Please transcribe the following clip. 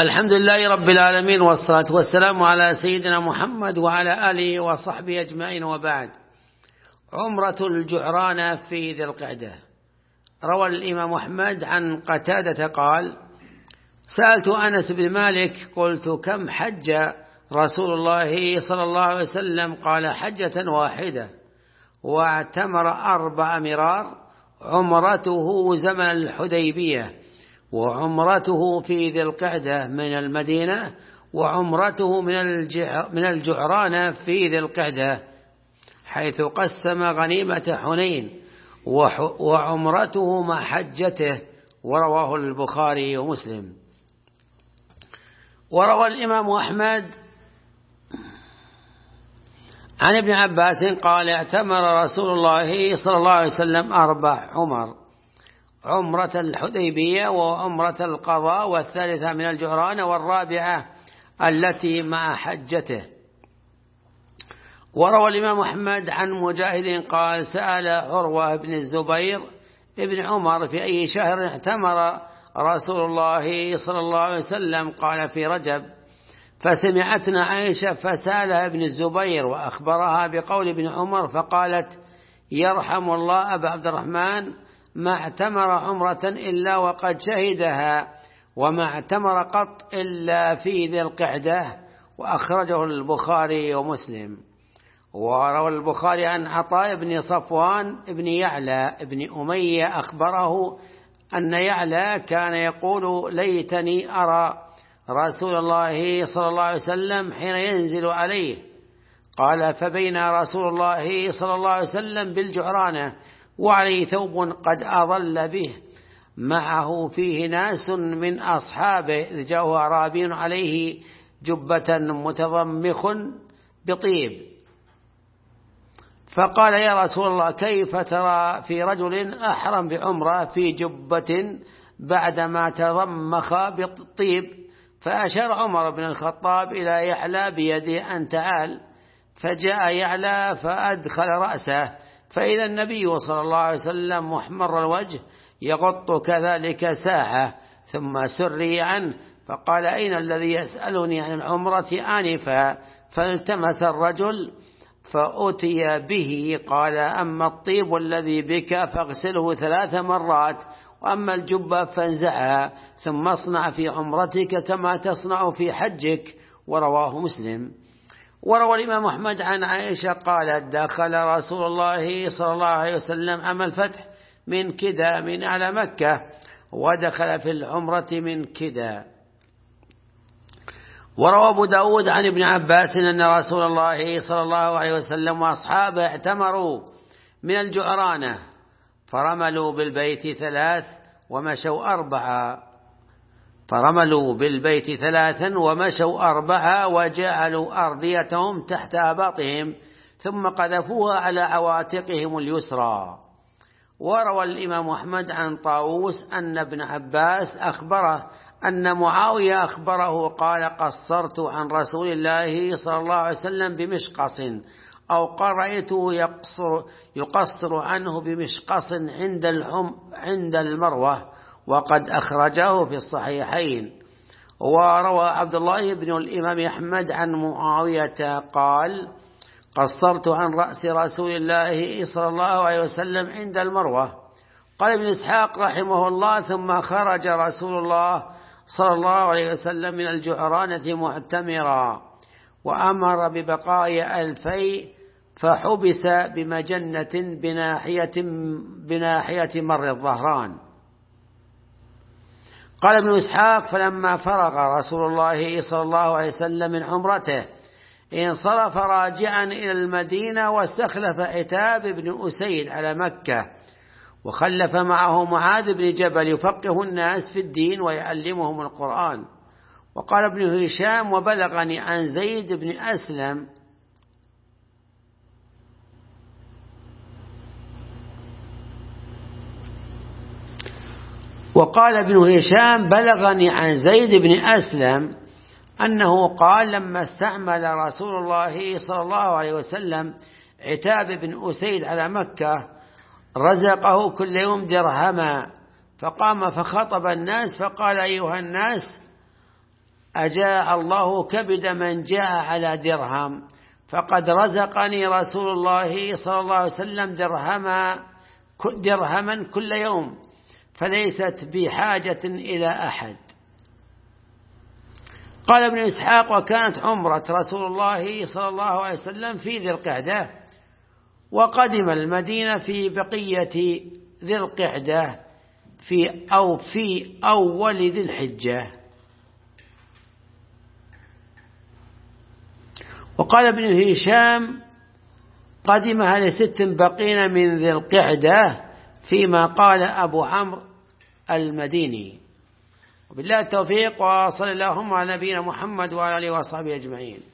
الحمد لله رب العالمين، والصلاة والسلام على سيدنا محمد وعلى آله وصحبه أجمعين، وبعد. عمرة الجعرانة في ذي القعدة. روى الإمام أحمد عن قتادة قال: سألت أنس بن مالك قلت: كم حج رسول الله صلى الله عليه وسلم؟ قال: حجة واحدة، واعتمر 4 مرار، عمرته زمن الحديبية، وعمرته في ذي القعدة من المدينة، وعمرته من الجعرانة في ذي القعدة حيث قسم غنيمة حنين، وعمرته مع حجته. ورواه البخاري ومسلم. وروى الإمام أحمد عن ابن عباس قال: اعتمر رسول الله صلى الله عليه وسلم 4 عمر: عمرة الحديبية، وعمرة القضاء، والثالثة من الجعرانة، والرابعة التي مع حجته. وروى الإمام أحمد عن مجاهد قال: سأل عروة بن الزبير ابن عمر: في أي شهر اعتمر رسول الله صلى الله عليه وسلم؟ قال: في رجب. فسمعتنا عائشة فسألها ابن الزبير وأخبرها بقول ابن عمر، فقالت: يرحم الله أبا عبد الرحمن، ما اعتمر عمرة إلا وقد شهدها، وما اعتمر قط إلا في ذي القعدة. وأخرجه البخاري ومسلم. وروى البخاري عن عطاء بن صفوان بن يعلى بن أمية أخبره أن يعلى كان يقول: ليتني أرى رسول الله صلى الله عليه وسلم حين ينزل عليه. قال: فبين رسول الله صلى الله عليه وسلم بالجعرانة وعليه ثوب قد أظل به، معه فيه ناس من أصحابه، إذ جاءه أعرابي عليه جبة متضمخ بطيب، فقال: يا رسول الله، كيف ترى في رجل أحرم بعمرة في جبة بعدما تضمخ بالطيب؟ فأشار عمر بن الخطاب إلى يعلى بيده أن تعال، فجاء يعلى فأدخل رأسه، فإذا النبي صلى الله عليه وسلم محمر الوجه يغط كذلك ساعة، ثم سري عنه، فقال: أين الذي يسألني عن العمرة آنفا؟ فالتمس الرجل فأتي به، قال: أما الطيب الذي بك فاغسله 3 مرات، وأما الجبة فانزعها، ثم اصنع في عمرتك كما تصنع في حجك. ورواه مسلم. وروى الإمام أحمد عن عائشة قالت: دخل رسول الله صلى الله عليه وسلم عام الفتح من كدا من أعلى مكة، ودخل في العمرة من كدا. وروى أبو داود عن ابن عباس أن رسول الله صلى الله عليه وسلم وأصحابه اعتمروا من الجعرانة، فرملوا بالبيت 3 ومشوا 4، فرملوا بالبيت 3 ومشوا 4، وجعلوا أرضيتهم تحت أباطهم، ثم قذفوها على عواتقهم اليسرى. وروى الإمام أحمد عن طاووس أن ابن عباس أخبره أن معاوية أخبره قال: قصرت عن رسول الله صلى الله عليه وسلم بمشقص، أو قال: رأيته يقصر عنه بمشقص عند المروة، وقد أخرجه في الصحيحين. وروى عبد الله بن الإمام أحمد عن معاوية قال: قصرت عن رأس رسول الله صلى الله عليه وسلم عند المروة. قال ابن إسحاق رحمه الله: ثم خرج رسول الله صلى الله عليه وسلم من الجعرانة معتمرا، وأمر ببقايا الفيء، فحبس بمجنة بناحية مر الظهران. قال ابن إسحاق: فلما فرغ رسول الله صلى الله عليه وسلم من عمرته انصرف راجعا إلى المدينة، واستخلف عتاب بن أسيد على مكة، وخلف معه معاذ بن جبل يفقه الناس في الدين ويعلمهم القرآن. وقال ابن هشام: وبلغني عن زيد بن أسلم بلغني عن زيد بن أسلم أنه قال: لما استعمل رسول الله صلى الله عليه وسلم عتاب بن أسيد على مكة رزقه كل يوم درهما، فقام فخطب الناس فقال: أيها الناس، أجاع الله كبد من جاء على درهم، فقد رزقني رسول الله صلى الله عليه وسلم درهما كل يوم، فليست بحاجة إلى أحد. قال ابن إسحاق: وكانت عمرة رسول الله صلى الله عليه وسلم في ذي القعدة، وقدم المدينة في بقية ذي القعدة في أول ذي الحجة. وقال ابن هشام: قدمها ل6 بقين من ذي القعدة، فيما قال أبو عمرو المديني. وبالله التوفيق، وصلى اللهم على نبينا محمد وعلى آله وصحبه أجمعين.